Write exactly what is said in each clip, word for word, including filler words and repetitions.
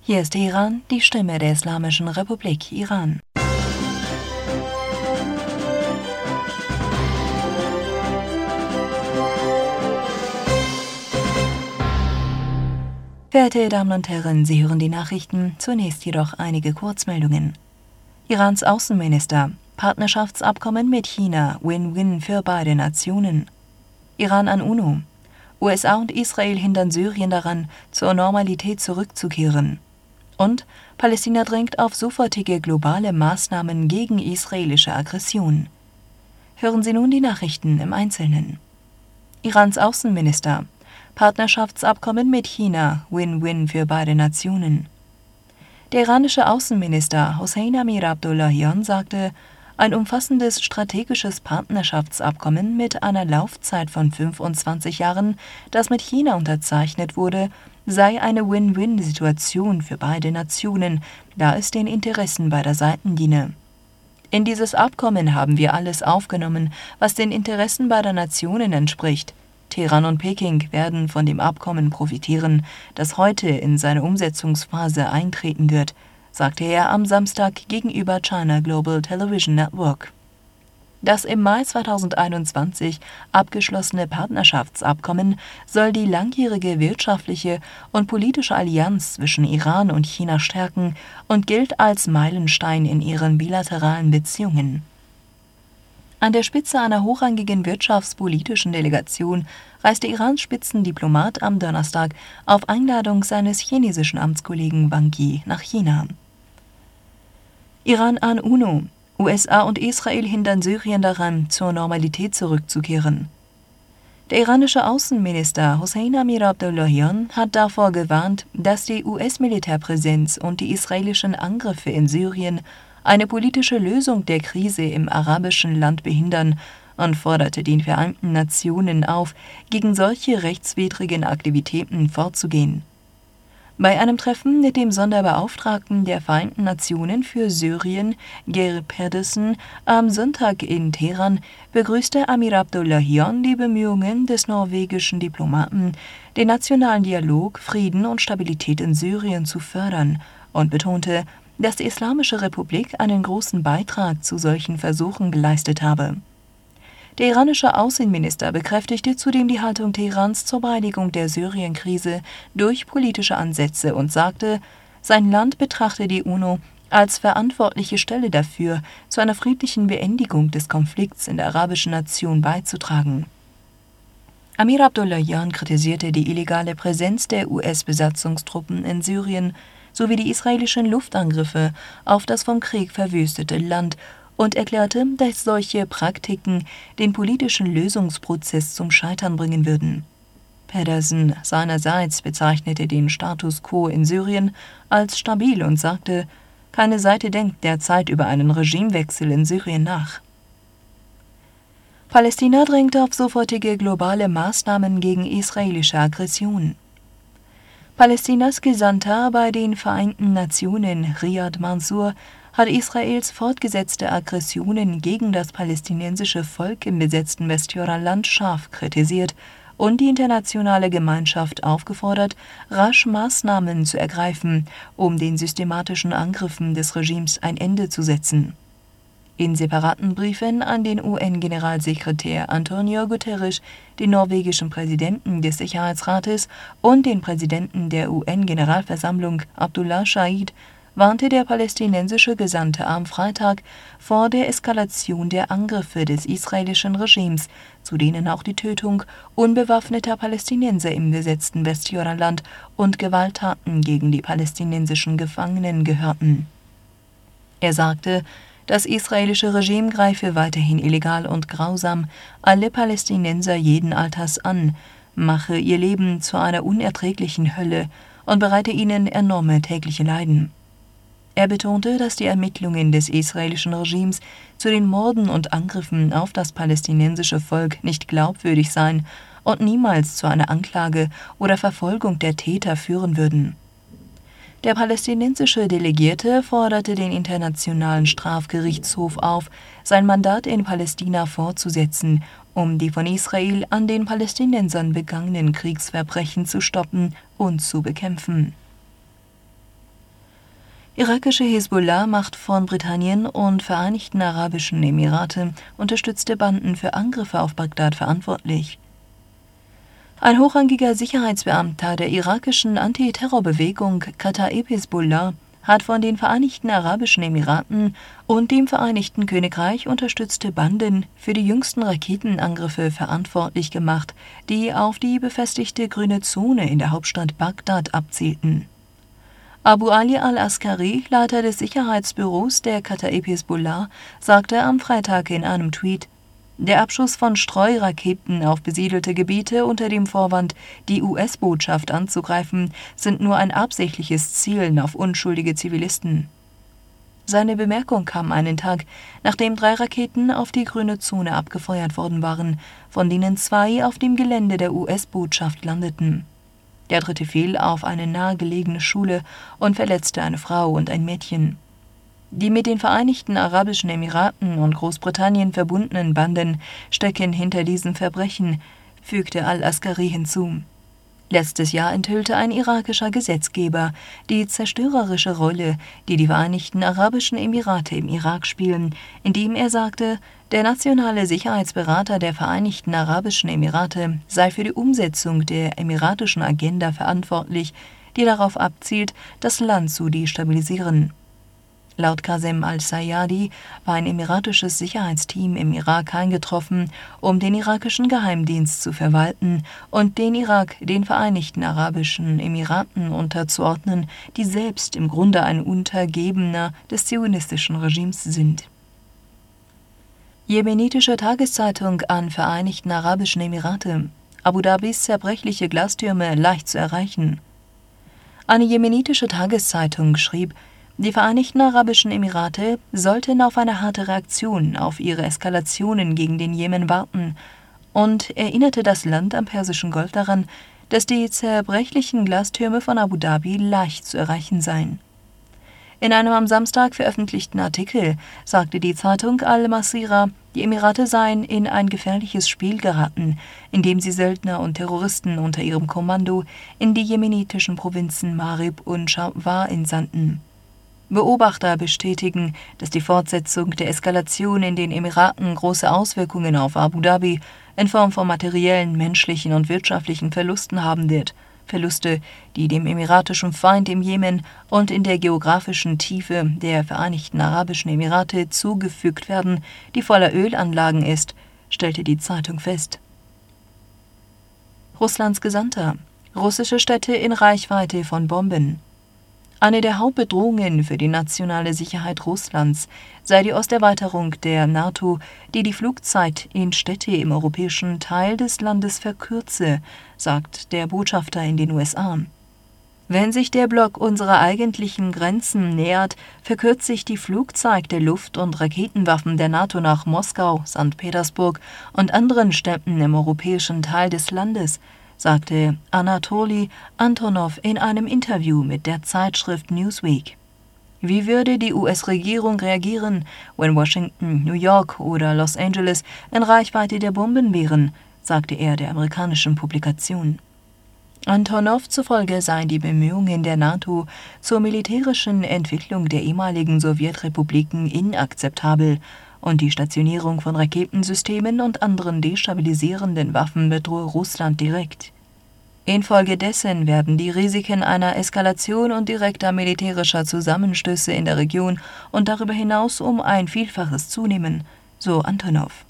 Hier ist Teheran, die Stimme der Islamischen Republik Iran. Verehrte Damen und Herren, Sie hören die Nachrichten, zunächst jedoch einige Kurzmeldungen. Irans Außenminister: Partnerschaftsabkommen mit China, Win-Win für beide Nationen. Iran an UNO: U S A und Israel hindern Syrien daran, zur Normalität zurückzukehren. Und Palästina drängt auf sofortige globale Maßnahmen gegen israelische Aggression. Hören Sie nun die Nachrichten im Einzelnen. Irans Außenminister: Partnerschaftsabkommen mit China, Win-Win für beide Nationen. Der iranische Außenminister Hossein Amir-Abdollahian sagte, ein umfassendes strategisches Partnerschaftsabkommen mit einer Laufzeit von fünfundzwanzig Jahren, das mit China unterzeichnet wurde, sei eine Win-Win-Situation für beide Nationen, da es den Interessen beider Seiten diene. In dieses Abkommen haben wir alles aufgenommen, was den Interessen beider Nationen entspricht. Teheran und Peking werden von dem Abkommen profitieren, das heute in seine Umsetzungsphase eintreten wird, sagte er am Samstag gegenüber China Global Television Network. Das im Mai zweitausendeinundzwanzig abgeschlossene Partnerschaftsabkommen soll die langjährige wirtschaftliche und politische Allianz zwischen Iran und China stärken und gilt als Meilenstein in ihren bilateralen Beziehungen. An der Spitze einer hochrangigen wirtschaftspolitischen Delegation reiste Irans Spitzendiplomat am Donnerstag auf Einladung seines chinesischen Amtskollegen Wang Yi nach China. Iran an UNO: U S A und Israel hindern Syrien daran, zur Normalität zurückzukehren. Der iranische Außenminister Hossein Amir-Abdollahian hat davor gewarnt, dass die U S-Militärpräsenz und die israelischen Angriffe in Syrien eine politische Lösung der Krise im arabischen Land behindern und forderte die Vereinten Nationen auf, gegen solche rechtswidrigen Aktivitäten vorzugehen. Bei einem Treffen mit dem Sonderbeauftragten der Vereinten Nationen für Syrien, Geir Pedersen, am Sonntag in Teheran begrüßte Amir-Abdollahian die Bemühungen des norwegischen Diplomaten, den nationalen Dialog, Frieden und Stabilität in Syrien zu fördern und betonte, dass die Islamische Republik einen großen Beitrag zu solchen Versuchen geleistet habe. Der iranische Außenminister bekräftigte zudem die Haltung Teherans zur Bereinigung der Syrien-Krise durch politische Ansätze und sagte, sein Land betrachte die UNO als verantwortliche Stelle dafür, zu einer friedlichen Beendigung des Konflikts in der arabischen Nation beizutragen. Amir-Abdollahian kritisierte die illegale Präsenz der U S-Besatzungstruppen in Syrien sowie die israelischen Luftangriffe auf das vom Krieg verwüstete Land und erklärte, dass solche Praktiken den politischen Lösungsprozess zum Scheitern bringen würden. Pedersen seinerseits bezeichnete den Status quo in Syrien als stabil und sagte, keine Seite denkt derzeit über einen Regimewechsel in Syrien nach. Palästina drängt auf sofortige globale Maßnahmen gegen israelische Aggression. Palästinas Gesandter bei den Vereinten Nationen, Riyad Mansour, hat Israels fortgesetzte Aggressionen gegen das palästinensische Volk im besetzten Westjordanland scharf kritisiert und die internationale Gemeinschaft aufgefordert, rasch Maßnahmen zu ergreifen, um den systematischen Angriffen des Regimes ein Ende zu setzen. In separaten Briefen an den U N-Generalsekretär Antonio Guterres, den norwegischen Präsidenten des Sicherheitsrates und den Präsidenten der U N-Generalversammlung Abdullah Schahid warnte der palästinensische Gesandte am Freitag vor der Eskalation der Angriffe des israelischen Regimes, zu denen auch die Tötung unbewaffneter Palästinenser im besetzten Westjordanland und Gewalttaten gegen die palästinensischen Gefangenen gehörten. Er sagte, das israelische Regime greife weiterhin illegal und grausam alle Palästinenser jeden Alters an, mache ihr Leben zu einer unerträglichen Hölle und bereite ihnen enorme tägliche Leiden. Er betonte, dass die Ermittlungen des israelischen Regimes zu den Morden und Angriffen auf das palästinensische Volk nicht glaubwürdig seien und niemals zu einer Anklage oder Verfolgung der Täter führen würden. Der palästinensische Delegierte forderte den Internationalen Strafgerichtshof auf, sein Mandat in Palästina fortzusetzen, um die von Israel an den Palästinensern begangenen Kriegsverbrechen zu stoppen und zu bekämpfen. Irakische Hisbollah macht von Britannien und Vereinigten Arabischen Emirate unterstützte Banden für Angriffe auf Bagdad verantwortlich. Ein hochrangiger Sicherheitsbeamter der irakischen Antiterrorbewegung Kataib Hisbollah hat von den Vereinigten Arabischen Emiraten und dem Vereinigten Königreich unterstützte Banden für die jüngsten Raketenangriffe verantwortlich gemacht, die auf die befestigte grüne Zone in der Hauptstadt Bagdad abzielten. Abu Ali al-Askari, Leiter des Sicherheitsbüros der Kataib Hisbollah, sagte am Freitag in einem Tweet: Der Abschuss von Streuraketen auf besiedelte Gebiete unter dem Vorwand, die U S-Botschaft anzugreifen, sind nur ein absichtliches Zielen auf unschuldige Zivilisten. Seine Bemerkung kam einen Tag, nachdem drei Raketen auf die grüne Zone abgefeuert worden waren, von denen zwei auf dem Gelände der U S-Botschaft landeten. Der dritte fiel auf eine nahegelegene Schule und verletzte eine Frau und ein Mädchen. Die mit den Vereinigten Arabischen Emiraten und Großbritannien verbundenen Banden stecken hinter diesen Verbrechen, fügte al-Askari hinzu. Letztes Jahr enthüllte ein irakischer Gesetzgeber die zerstörerische Rolle, die die Vereinigten Arabischen Emirate im Irak spielen, indem er sagte, der nationale Sicherheitsberater der Vereinigten Arabischen Emirate sei für die Umsetzung der emiratischen Agenda verantwortlich, die darauf abzielt, das Land zu destabilisieren. Laut Qasem al-Sayadi war ein emiratisches Sicherheitsteam im Irak eingetroffen, um den irakischen Geheimdienst zu verwalten und den Irak den Vereinigten Arabischen Emiraten unterzuordnen, die selbst im Grunde ein Untergebener des zionistischen Regimes sind. Jemenitische Tageszeitung an Vereinigten Arabischen Emirate: Abu Dhabis zerbrechliche Glastürme leicht zu erreichen. Eine jemenitische Tageszeitung schrieb, die Vereinigten Arabischen Emirate sollten auf eine harte Reaktion auf ihre Eskalationen gegen den Jemen warten und erinnerte das Land am Persischen Golf daran, dass die zerbrechlichen Glastürme von Abu Dhabi leicht zu erreichen seien. In einem am Samstag veröffentlichten Artikel sagte die Zeitung Al-Masira, die Emirate seien in ein gefährliches Spiel geraten, indem sie Söldner und Terroristen unter ihrem Kommando in die jemenitischen Provinzen Marib und Shabwa entsandten. Beobachter bestätigen, dass die Fortsetzung der Eskalation in den Emiraten große Auswirkungen auf Abu Dhabi in Form von materiellen, menschlichen und wirtschaftlichen Verlusten haben wird. Verluste, die dem emiratischen Feind im Jemen und in der geografischen Tiefe der Vereinigten Arabischen Emirate zugefügt werden, die voller Ölanlagen ist, stellte die Zeitung fest. Russlands Gesandter: Russische Städte in Reichweite von Bomben. Eine der Hauptbedrohungen für die nationale Sicherheit Russlands sei die Osterweiterung der NATO, die die Flugzeit in Städte im europäischen Teil des Landes verkürze, sagt der Botschafter in den U S A. Wenn sich der Block unserer eigentlichen Grenzen nähert, verkürzt sich die Flugzeit der Luft- und Raketenwaffen der NATO nach Moskau, Sankt Petersburg und anderen Städten im europäischen Teil des Landes, sagte Anatoli Antonov in einem Interview mit der Zeitschrift Newsweek. Wie würde die U S-Regierung reagieren, wenn Washington, New York oder Los Angeles in Reichweite der Bomben wären, sagte er der amerikanischen Publikation. Antonov zufolge seien die Bemühungen der NATO zur militärischen Entwicklung der ehemaligen Sowjetrepubliken inakzeptabel und die Stationierung von Raketensystemen und anderen destabilisierenden Waffen bedrohe Russland direkt. Infolgedessen werden die Risiken einer Eskalation und direkter militärischer Zusammenstöße in der Region und darüber hinaus um ein Vielfaches zunehmen, so Antonov.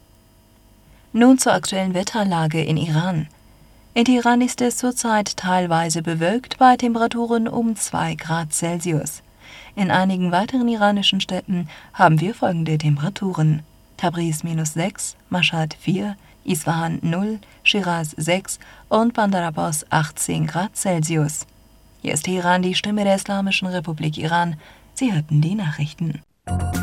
Nun zur aktuellen Wetterlage in Iran. In Teheran ist es zurzeit teilweise bewölkt bei Temperaturen um zwei Grad Celsius. In einigen weiteren iranischen Städten haben wir folgende Temperaturen: Tabriz minus sechs, Mashhad vier, Isfahan null, Schiraz sechs und Bandar Abbas achtzehn Grad Celsius. Hier ist Teheran, die Stimme der Islamischen Republik Iran. Sie hörten die Nachrichten.